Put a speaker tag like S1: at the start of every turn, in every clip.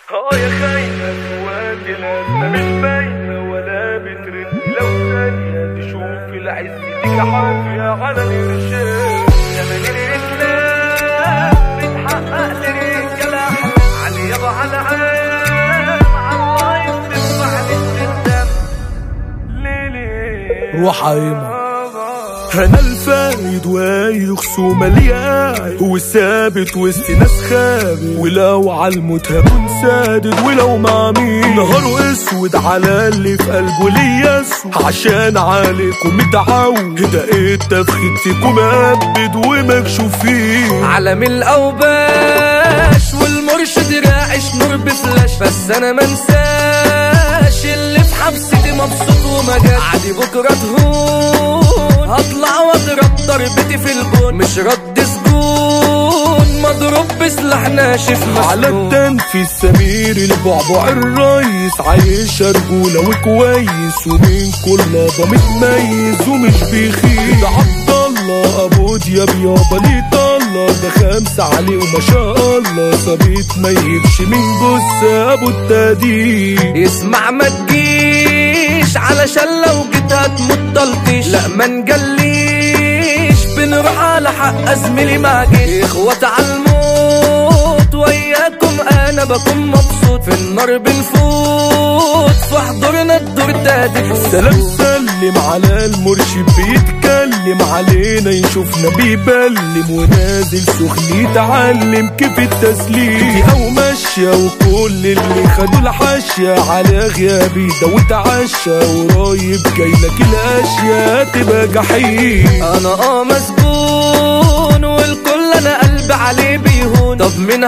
S1: يا خاينة جواك الأزمة مش باينة ولا بترن، لو ثانية تشوف العز تيجي حافية على الإرشاد. زمن الإسلام بتحقق لرجالة أحلام، علي يابا على عام عالله يفتح للدم. ليلي
S2: روح عايمة انا الفايد واي خصومه ليا والثابت وسط ناس خابت، ولو عالموت هكون سادد ولو مع مين نهاره اسود على اللي في قلبه ليا اسود، عشان عليكم متعود ده ايه التفخيد فيكم مهبد ومكشوفين.
S3: عالم الاوباش والمرشد راعش نور بفلاش، بس انا منساش اللي في حبستي مبسوط وما جاش. عادي بكره تهون هطلع واضرب ضربتي في الجون، مش رد سجون مضروب بسلاح ناشف مسنون.
S2: على التنفيذ سمير البعبع الريس، عايش رجولة وكويس ومن كل لابا متميز ومش بيخيل. ده عبدالله ابو دياب يابا ليه طلة، ده 5 عليه وما شاء الله، صبيت ما يهبش من جثة ابو التقدير.
S3: يسمع ما تجيش علشان لو جيت هتموت طلتيش، لا ما نجليش بنروح على حق زميلي ما جيش. اخوات عالموت وياكم انا بكون مبسوط، في النار بنفوت في حضورنا الدور تهديد.
S2: سلام سلم على المرشد بيتكلم علينا، يشوفنا بيبلم ونازل سخن يتعلم كيف التسليم. او ماشية وكل اللي خدوا الحاشية على غيابي ده وتعشى، ورايب جايلك الاشياء تبقى جحيم.
S3: انا مسجون والكل انا قلبي عليه بيهون، طب مين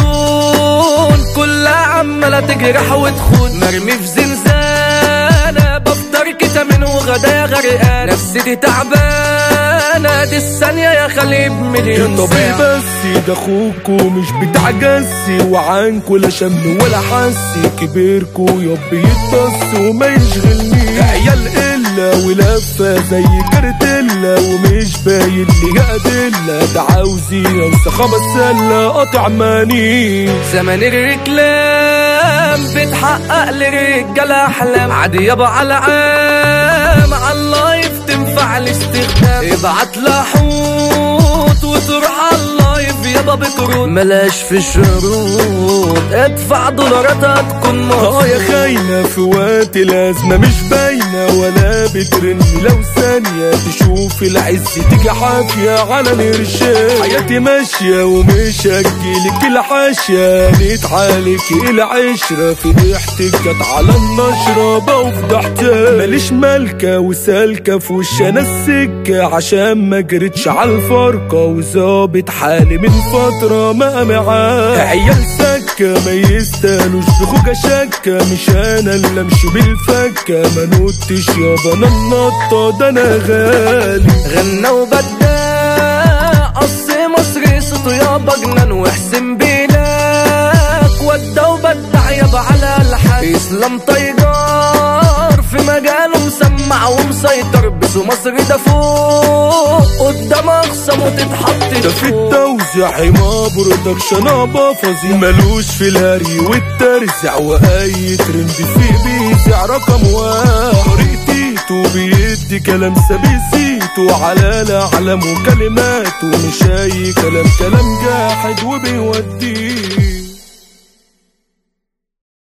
S3: هيصون كلها عمالة تجرح وتخون. مرمي في زنزانة بفطر كتامين وغدايا غرقان، نفسيتي تعبانة دي الثانية يا خليب مليون
S2: طبيعي بس ده اخوكو مش بتاع جسي، وعنكو لا شم ولا حسي، كبيركو ياب يتبص وما يشغلني. عيال قلة ولفة زي كارتيلا ومش باين لي أدلة، ده عاوزي اوسخة مسلة قاطع ماني.
S3: زمن الرجلام بتحقق لرجالة احلام، عادي يابا على عام عاللايف تنفع الاستخدام. ابعت لحوت وتروح عاللايف يابا بكروت، ملاش في شروط ادفع دولارات هتكون مبسوط.
S2: يا خاينة في وقت الأزمة مش باينة ولا بترن، لو ثانية تشوف العز تيجي حافية على الإرشاد. حياتي ماشية ومش هجيلك الحاشية، نتعالك العشرة في ضحكتك جت على النشرة بفضحتها. ماليش مالكة وسالكة في وش أنا السكة، عشان ما جريتش عالفرقة وظابط حالي من فترة ما معاه. عيال سكة ما يستاهلوش بخوجة شكة، مش أنا اللي أمشي بالفكة، ما نوتش يابا أنا النطة ده أنا غالي.
S3: غنى وبدع قص مصري صوته يابا جنان، وحسن بيلاك ودى وبدع يابا على الحد. اسلام طيجار في مجاله مسمع ومسيطر، بسو مصر ده فوق قدام اخصم وتتحط
S2: ده في التوزيع حما برودكشن ابا فظيع، ملوش في الهري والترزع، واي ترند فيه بيزع رقم 1. طريقتيتو بيدي كلام سبيسيتو على الاعلام وكلماته، مش اي كلام جاحد وبيوديه.